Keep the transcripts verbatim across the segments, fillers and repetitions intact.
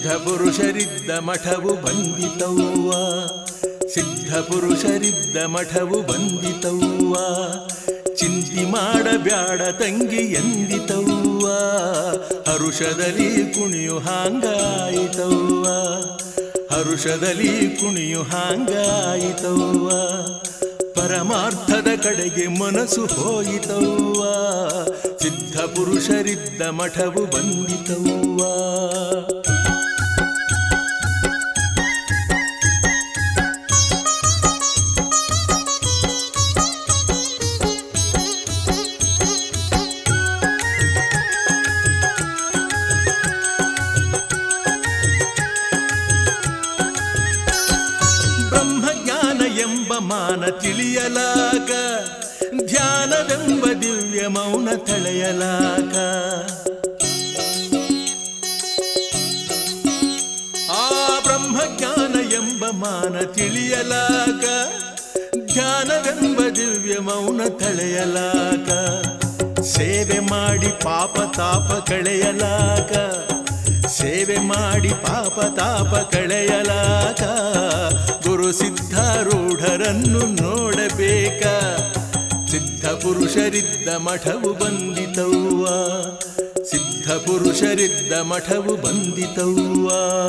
ಸಿದ್ಧ ಪುರುಷರಿದ್ದ ಮಠವು ಬಂದಿತವ್ವ, ಸಿದ್ಧ ಪುರುಷರಿದ್ದ ಮಠವು ಬಂದಿತವ್ವ, ಚಿಂತಿ ಮಾಡಬ್ಯಾಡ ತಂಗಿ ಎಂದಿತವ್ವ, ಹರುಷದಲ್ಲಿ ಕುಣಿಯು ಹಾಂಗಾಯಿತವ್ವ, ಹರುಷದಲ್ಲಿ ಕುಣಿಯು ಹಾಂಗಾಯಿತವ್ವ, ಪರಮಾರ್ಥದ ಕಡೆಗೆ ಮನಸ್ಸು ಹೋಯಿತವ್ವ, ಸಿದ್ಧ ಪುರುಷರಿದ್ದ ಮಠವು ಬಂದಿತವ್ವ. ಮಾನ ತಿಳಿಯಲಾಗ, ಧ್ಯಾನವೆಂಬ ದಿವ್ಯ ಮೌನ ತಳೆಯಲಾಗ, ಆ ಬ್ರಹ್ಮಜ್ಞಾನ ಎಂಬ ಮಾನ ತಿಳಿಯಲಾಗ, ಧ್ಯಾನವೆಂಬ ದಿವ್ಯ ಮೌನ ತಳೆಯಲಾಗ, ಸೇವೆ ಮಾಡಿ ಪಾಪ ತಾಪ ಕಳೆಯಲಾಗ, ಸೇವೆ ಮಾಡಿ ಪಾಪ ತಾಪ ಕಳೆಯಲಾಗ, ಗುರು ಸಿದ್ಧಾರೂಢರನ್ನು ನೋಡಬೇಕ, ಸಿದ್ಧ ಪುರುಷರಿದ್ದ ಮಠವು ಬಂದಿತವ್ವ, ಸಿದ್ಧ ಪುರುಷರಿದ್ದ ಮಠವು ಬಂದಿತವ್ವ.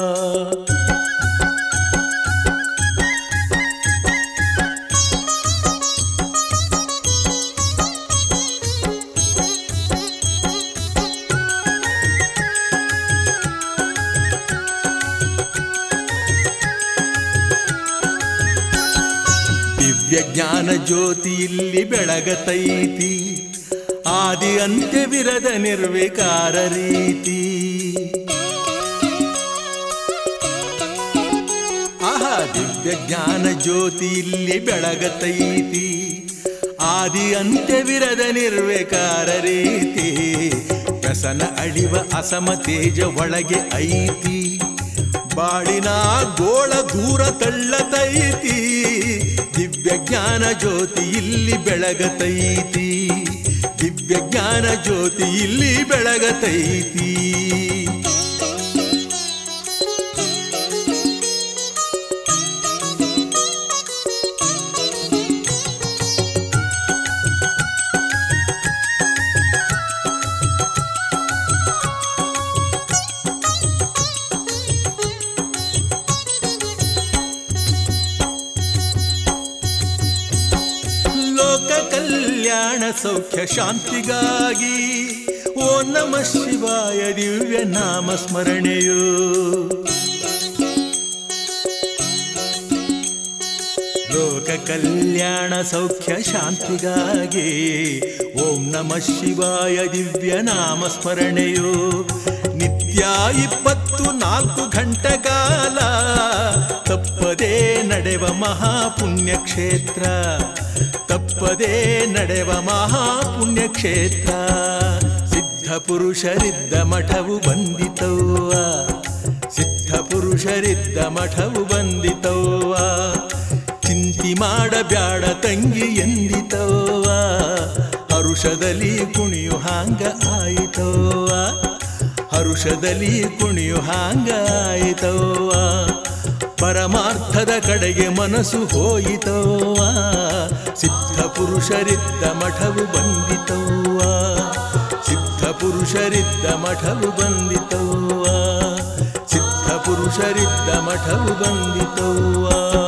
ಜ್ಞಾನ ಜ್ಯೋತಿ ಇಲ್ಲಿ ಬೆಳಗತೈತಿ, ಆದಿ ಅಂತ್ಯವಿರದ ನಿರ್ವಿಕಾರ ರೀತಿ, ಆಹಾ ದಿವ್ಯ ಜ್ಞಾನ ಜ್ಯೋತಿ ಇಲ್ಲಿ ಬೆಳಗತೈತಿ, ಆದಿ ಅಂತ್ಯವಿರದ ನಿರ್ವಿಕಾರ ರೀತಿ, ವ್ಯಸನ ಅಳಿವ ಅಸಮ ತೇಜ ಒಳಗೆ ಐತಿ, ಬಾಳಿನ ಗೋಳ ದೂರ ತಳ್ಳತೈತಿ, ದಿವ್ಯ ಜ್ಞಾನ ಜ್ಯೋತಿ ಇಲ್ಲಿ ಬೆಳಗತೈತಿ, ದಿವ್ಯ ಜ್ಞಾನ ಜ್ಯೋತಿ ಇಲ್ಲಿ ಬೆಳಗತೈತಿ. ಕಲ್ಯಾಣ ಸೌಖ್ಯ ಶಾಂತಿಗಾಗಿ ಓ ನಮಃ ಶಿವಾಯ ದಿವ್ಯ ನಾಮ ಸ್ಮರಣೆಯು, ಲೋಕ ಕಲ್ಯಾಣ ಸೌಖ್ಯ ಶಾಂತಿಗಾಗಿ ಓಂ ನಮಃ ಶಿವಾಯ ದಿವ್ಯ ನಾಮ ಸ್ಮರಣೆಯು, ನಿತ್ಯ ಇಪ್ಪತ್ತು ನಾಲ್ಕು ಗಂಟೆ ಕಾಲ ತಪ್ಪದೇ ನಡೆವ ಮಹಾಪುಣ್ಯಕ್ಷೇತ್ರ, ತಪ್ಪದೇ ನಡೆವ ಮಹಾಪುಣ್ಯಕ್ಷೇತ್ರ, ಸಿದ್ಧ ಪುರುಷರಿದ್ದ ಮಠವು ಬಂದಿತವ್ವ, ಸಿದ್ಧ ಪುರುಷರಿದ್ದ ಮಠವು ಬಂದಿತವ್ವ, ಚಿಂತಿ ಮಾಡಬ್ಯಾಡ ತಂಗಿ ಎಂದಿತವ್ವ, ಹರುಷದಲ್ಲಿ ಕುಣಿಯು ಹಾಂಗ ಆಯಿತವ್ವ, ಹರುಷದಲ್ಲಿ ಕುಣಿಯು ಹಾಂಗ ಆಯಿತವ್ವ, ಪರಮಾರ್ಥದ ಕಡೆಗೆ ಮನಸ್ಸು ಹೋಯಿತವ್ವ, ಸಿದ್ಧ ಪುರುಷರಿದ್ದ ಮಠವು ಬಂದಿತವ್ವ, ಸಿದ್ಧ ಪುರುಷರಿದ್ದ ಮಠವು ಬಂದಿತವ್ವ, ಸಿದ್ಧ ಪುರುಷರಿದ್ದ ಮಠವು ಬಂದಿತವ್ವ.